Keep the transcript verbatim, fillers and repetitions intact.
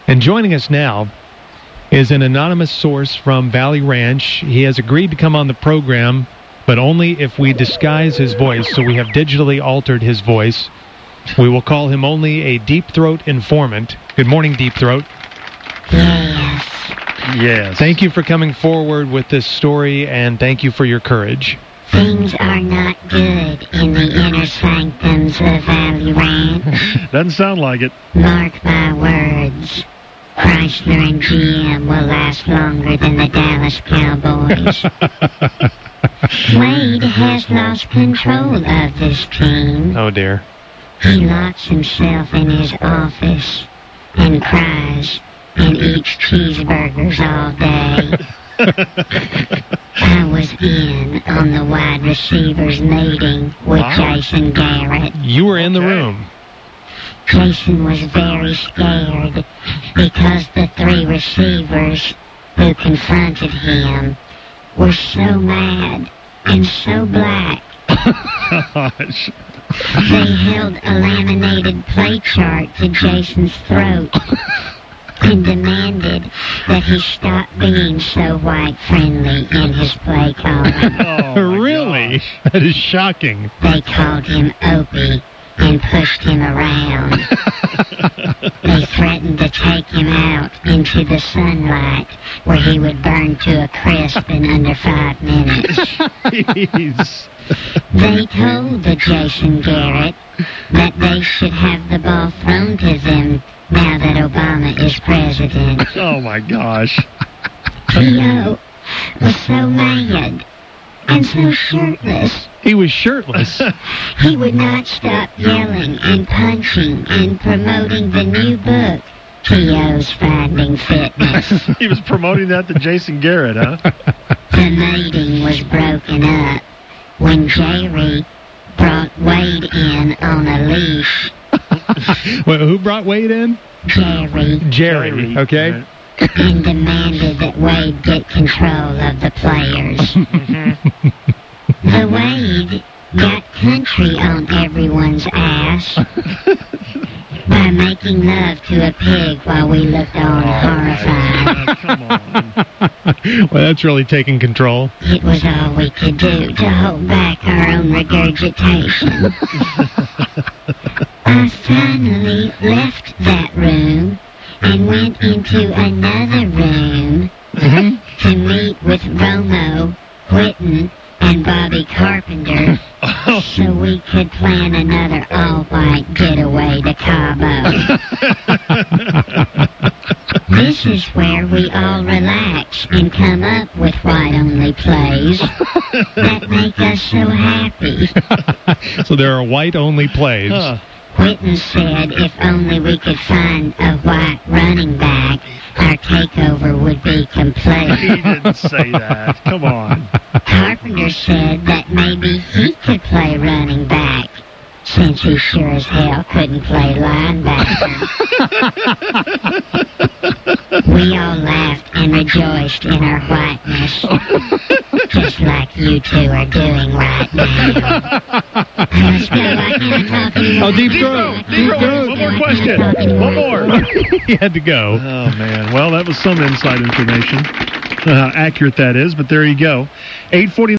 And joining us now is an anonymous source from Valley Ranch. He has agreed to come on the program, but only if we disguise his voice, so we have digitally altered his voice. We will call him only a Deep Throat informant. Good morning, Deep Throat. Yes. Yes. Thank you for coming forward with this story, and thank you for your courage. Things are not good in the inner sanctums of Valley Ranch. Doesn't sound like it. Mark my words. Chrysler and G M will last longer than the Dallas Cowboys. Wade has lost control of this team. Oh, dear. He locks himself in his office and cries and eats cheeseburgers all day. I was in on the wide receivers meeting with Wow. Jason Garrett. You were in the Okay. room. Jason was very scared because the three receivers who confronted him were so mad and so black. Gosh. They held a laminated play chart to Jason's throat and demanded that he stop being so white-friendly in his play calling. Oh, my Really? gosh. That is shocking. They called him Opie and pushed him around. They threatened to take him out into the sunlight where he would burn to a crisp in under five minutes. Jeez. They told the Jason Garrett that they should have the ball thrown to them now that Obama is president. Oh, my gosh. T O was so mad and so shirtless. He was shirtless. He would not stop yelling and punching and promoting the new book, T O's Finding Fitness. He was promoting that to Jason Garrett, huh? The meeting was broken up when Jerry brought Wade in on a leash. Wait, who brought Wade in? Jerry, Jerry, okay? Right. and demanded that Wade get control of the players. The Wade got country on everyone's ass by making love to a pig while we looked on horrified. Oh, come on. Well, that's really taking control. It was all we could do to hold back our own regurgitation. I finally left that room and went into another room to meet with Romo, Whitten, and Bobby Carpenter so we could plan another all-white getaway to Cabo. This is where we all relax and come up with white-only plays that make us so happy. So there are white-only plays. Huh. Whitten said if only we could find a white running back, our takeover would be He complete. didn't say that. Come on. Carpenter said that maybe he could play running back, since he sure as hell couldn't play linebacker. We all laughed and rejoiced in our whiteness, just like you two are doing right now. Let's go. I can't talk anymore. Oh, Deep Throat. Deep Throat. One more question. One more. He had to go. Oh, man. Well, that was some inside information. Uh, how accurate that is, but there you go. eight forty